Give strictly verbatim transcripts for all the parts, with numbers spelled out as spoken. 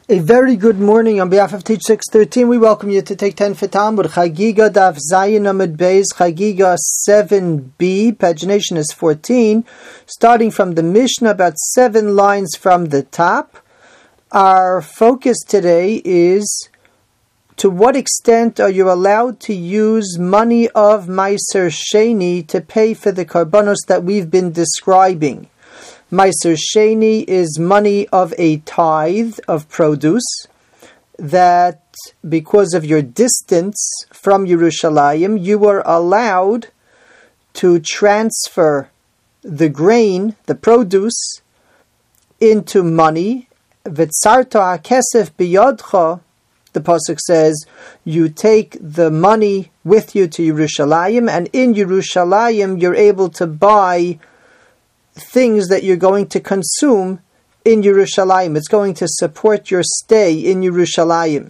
A very good morning on behalf of Teach six thirteen. We welcome you to take ten for Talmud. Chagiga Daf Zayin Amud Beis, Chagiga seven b, pagination is fourteen, starting from the Mishnah, about seven lines from the top. Our focus today is, to what extent are you allowed to use money of Meiser Sheni to pay for the karbanos that we've been describing? Meiser Sheni is money of a tithe of produce that, because of your distance from Yerushalayim, you are allowed to transfer the grain, the produce, into money. V'tzarta hakesef biyodcha, the pasuk says, you take the money with you to Yerushalayim, and in Yerushalayim you're able to buy things that you're going to consume in Yerushalayim. It's going to support your stay in Yerushalayim.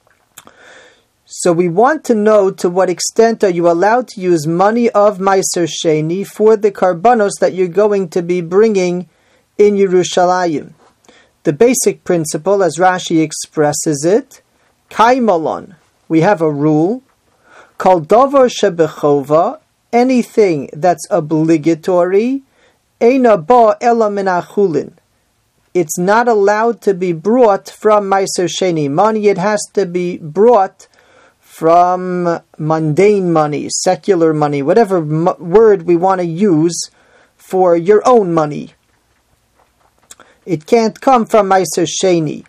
So we want to know, to what extent are you allowed to use money of Meiser Sheni for the karbanos that you're going to be bringing in Yerushalayim. The basic principle, as Rashi expresses it, Kaimalon, we have a rule, Kol Dover Shebechova, anything that's obligatory, Eina ba ela min achulin. It's not allowed to be brought from Meiser Sheni money. It has to be brought from mundane money, secular money, whatever m- word we want to use for your own money. It can't come from Meiser Sheni.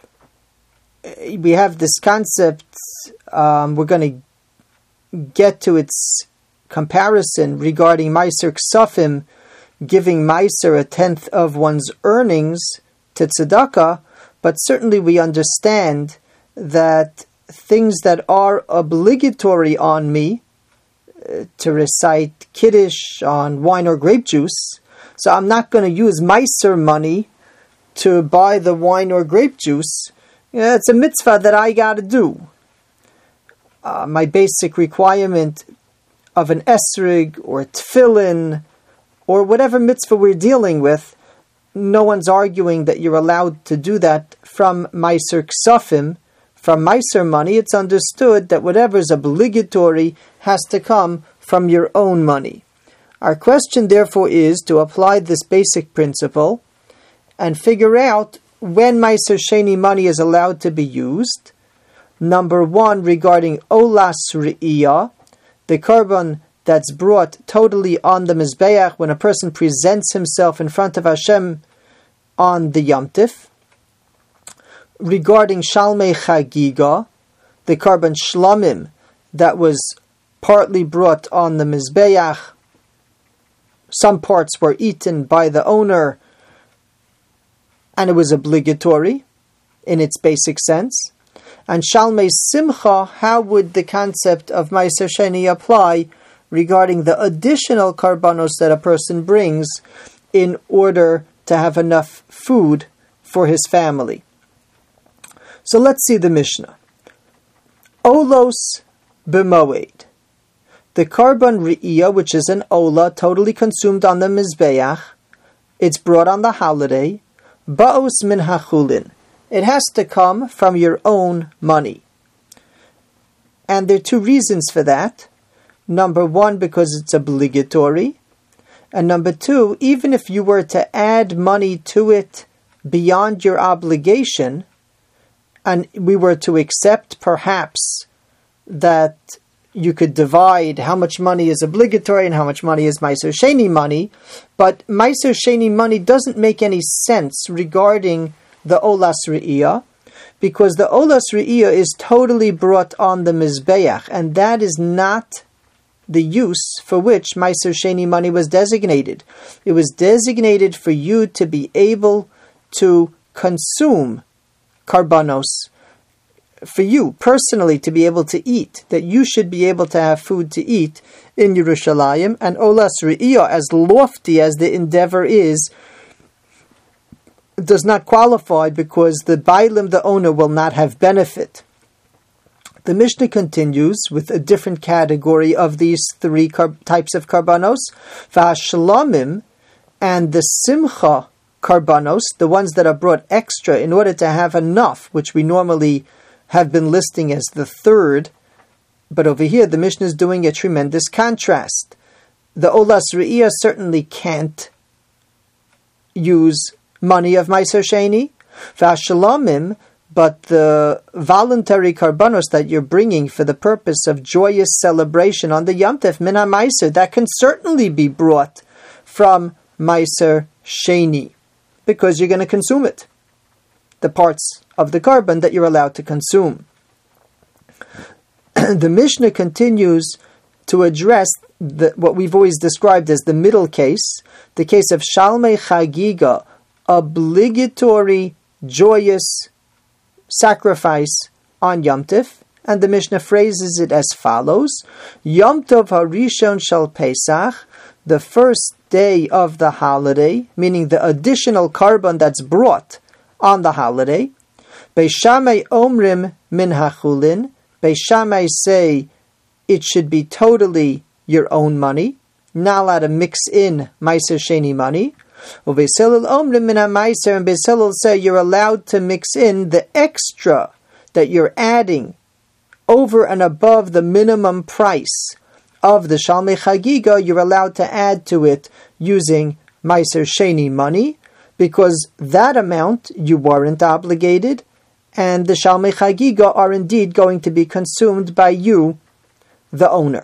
We have this concept, um, we're going to get to its comparison regarding Meiser Ksafim, giving Meiser a tenth of one's earnings to tzedakah, but certainly we understand that things that are obligatory on me, uh, to recite Kiddush on wine or grape juice, so I'm not going to use Meiser money to buy the wine or grape juice. Yeah, it's a mitzvah that I got to do. Uh, my basic requirement of an esrig or tefillin, or whatever mitzvah we're dealing with, no one's arguing that you're allowed to do that from Meiser Ksafim, from Meiser money. It's understood that whatever is obligatory has to come from your own money. Our question, therefore, is to apply this basic principle and figure out when Meiser Sheni money is allowed to be used. Number one, regarding Olas Re'iyah, the korban that's brought totally on the Mizbeach when a person presents himself in front of Hashem on the Yom Tif. Regarding Shalmei Chagiga, the korban Shlamim that was partly brought on the Mizbeach, some parts were eaten by the owner, and it was obligatory in its basic sense. And Shalmei Simcha, how would the concept of Meiser Sheni apply regarding the additional karbanos that a person brings in order to have enough food for his family? So let's see the Mishnah. Olos b'moed. The karban re'iyah, which is an ola, totally consumed on the Mizbeach, it's brought on the holiday. Ba'os min hachulin. It has to come from your own money. And there are two reasons for that. Number one, because it's obligatory. And number two, even if you were to add money to it beyond your obligation, and we were to accept perhaps that you could divide how much money is obligatory and how much money is Meiser Sheni money, but Meiser Sheni money doesn't make any sense regarding the Olas Re'iyah, because the Olas Re'iyah is totally brought on the Mizbeach, and that is not the use for which Meiser Sheni money was designated. It was designated for you to be able to consume karbanos, for you personally to be able to eat, that you should be able to have food to eat in Yerushalayim. And Olas Re'iyah, as lofty as the endeavor is, does not qualify, because the Bailim, the owner, will not have benefit. The Mishnah continues with a different category of these three car- types of karbanos. V'hashlamim, and the simcha karbanos, the ones that are brought extra in order to have enough, which we normally have been listing as the third, but over here the Mishnah is doing a tremendous contrast. The Olas Re'iyah certainly can't use money of Meiser Sheni, V'ashalamim, but the voluntary karbanos that you're bringing for the purpose of joyous celebration on the Yom Tov, Min HaMeiser, that can certainly be brought from Meiser Sheni, because you're going to consume it, the parts of the carbon that you're allowed to consume. The Mishnah continues to address the, what we've always described as the middle case, the case of Shalmei Chagiga, obligatory, joyous sacrifice on Yom Tov, and the Mishnah phrases it as follows: Yom Tov Harishon Shel Pesach, the first day of the holiday, meaning the additional carbon that's brought on the holiday. Beis Shammai Omrim Min Hachulin, Beis Shammai say it should be totally your own money, not allowed to mix in Meiser Sheni money. Beis Hillel Omrim Min HaMeiser, and Beis Hillel say you're allowed to mix in the extra that you're adding over and above the minimum price of the Shalmei Chagiga. You're allowed to add to it using Meiser Sheni money, because that amount you weren't obligated, and the Shalmei Chagiga are indeed going to be consumed by you, the owner.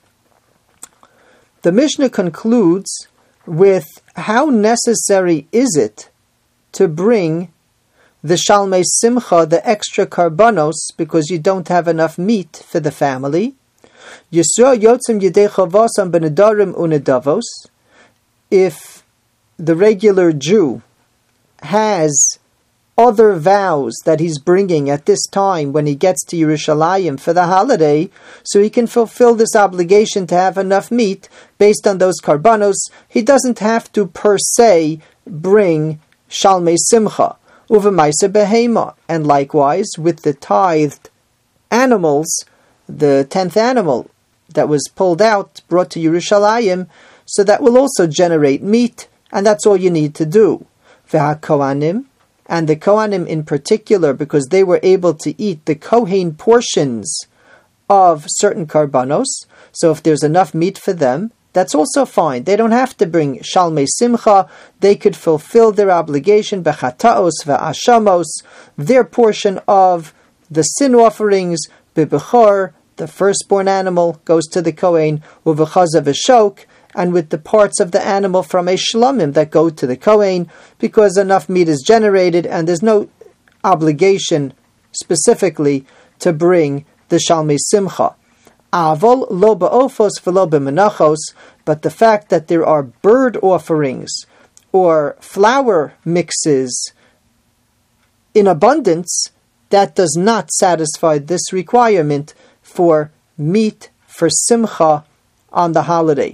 The Mishnah concludes with how necessary is it to bring the Shalmei Simcha, the extra karbanos, because you don't have enough meat for the family. Yisro yotzim yedei chavasam b'nedarim unedavos. If the regular Jew has other vows that he's bringing at this time when he gets to Yerushalayim for the holiday, so he can fulfill this obligation to have enough meat based on those karbanos, he doesn't have to per se bring Shalmei Simcha, Uvemaisa Behema, and likewise with the tithed animals, the tenth animal that was pulled out, brought to Yerushalayim, so that will also generate meat, and that's all you need to do. V'ha-kohanim, and the Kohanim in particular, because they were able to eat the Kohen portions of certain karbanos, so if there's enough meat for them, that's also fine. They don't have to bring Shalmei Simcha. They could fulfill their obligation, Bechataos ve'ashamos, their portion of the sin offerings, B'bechor, the firstborn animal goes to the Kohen, Uvechaza v'shok, and with the parts of the animal from a shlamim that go to the Kohen, because enough meat is generated and there's no obligation specifically to bring the Shalmei Simcha. Avol lo ba'ofos v'lo b'menachos, but the fact that there are bird offerings or flour mixes in abundance, that does not satisfy this requirement for meat for Simcha on the holiday.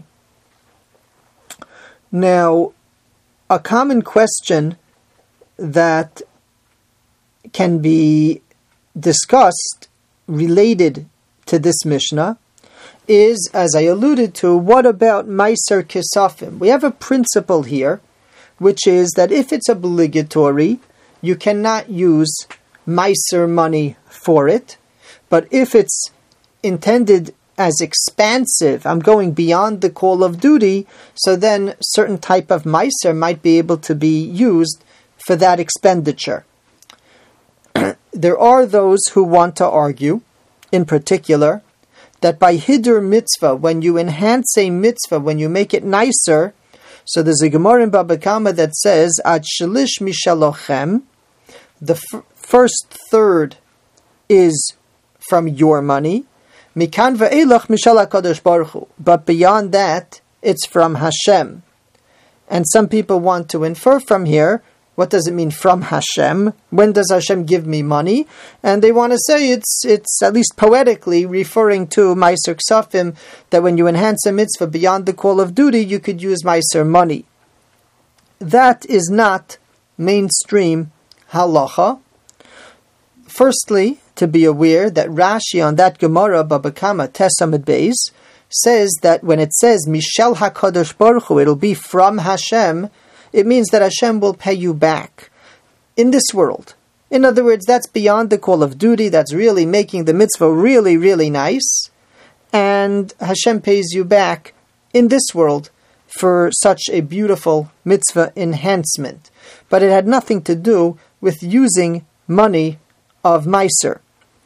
Now, a common question that can be discussed related to this Mishnah is, as I alluded to, what about Meiser Kesafim? We have a principle here, which is that if it's obligatory, you cannot use Meiser money for it, but if it's intended as expansive, I'm going beyond the call of duty, so then certain type of Meiser might be able to be used for that expenditure. There are those who want to argue, in particular, that by Hidur mitzvah, when you enhance a mitzvah, when you make it nicer, so there's a Gemara in Baba Kama that says, Ad shalish mishalochem, the f- first third is from your money, Mikan ve'elach mishal HaKadosh Baruch Hu, but beyond that, it's from Hashem. And some people want to infer from here, what does it mean from Hashem? When does Hashem give me money? And they want to say it's it's at least poetically referring to Meiser Ksafim, that when you enhance a mitzvah beyond the call of duty, you could use Meiser money. That is not mainstream halacha. Firstly, to be aware that Rashi on that Gemara, Baba Kama, Tesamid Beis, says that when it says Mishel HaKadosh Baruch Hu, it'll be from Hashem, it means that Hashem will pay you back in this world. In other words, that's beyond the call of duty. That's really making the mitzvah really, really nice. And Hashem pays you back in this world for such a beautiful mitzvah enhancement. But it had nothing to do with using money of Meiser.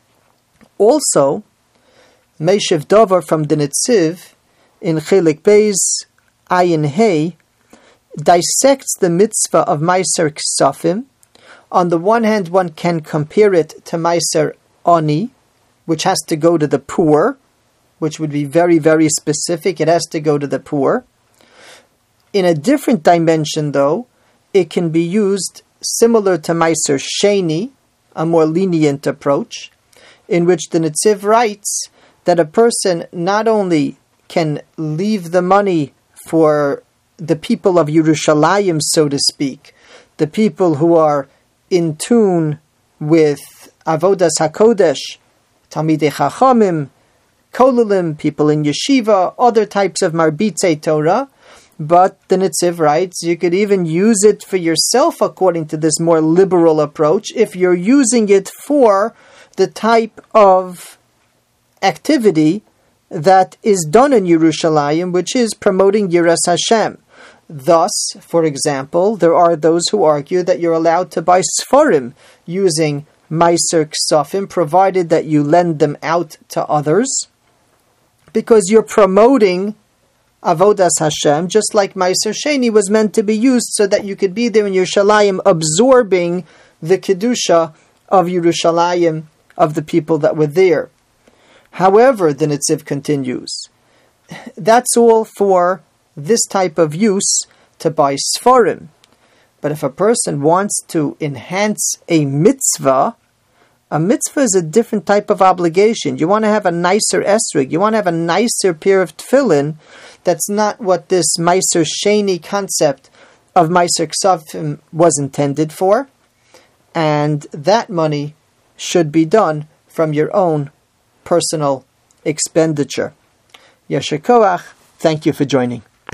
Also, Meishiv Dover from the Netziv in Chelik Beis Ayin Hey dissects the mitzvah of Meiser Ksafim. On the one hand, one can compare it to Meiser Oni, which has to go to the poor, which would be very, very specific. It has to go to the poor. In a different dimension, though, it can be used similar to Meiser Sheni, a more lenient approach, in which the Netziv writes that a person not only can leave the money for the people of Yerushalayim, so to speak, the people who are in tune with Avodas HaKodesh, Talmidei Chachamim, Kolalim, people in yeshiva, other types of Marbitze Torah, but the Netziv writes, you could even use it for yourself according to this more liberal approach, if you're using it for the type of activity that is done in Yerushalayim, which is promoting Yiras Hashem. Thus, for example, there are those who argue that you're allowed to buy Sfarim using Meiser Ksafim, provided that you lend them out to others, because you're promoting Avodas Hashem, just like Meiser Sheni was meant to be used so that you could be there in Yerushalayim absorbing the Kedusha of Yerushalayim, of the people that were there. However, the Netziv continues, that's all for this type of use to buy Sfarim. But if a person wants to enhance a mitzvah, a mitzvah is a different type of obligation. You want to have a nicer esrog, you want to have a nicer pair of tefillin. That's not what this Meiser Sheni concept of Meiser Ksafim was intended for. And that money should be done from your own personal expenditure. Yasher Koach, thank you for joining.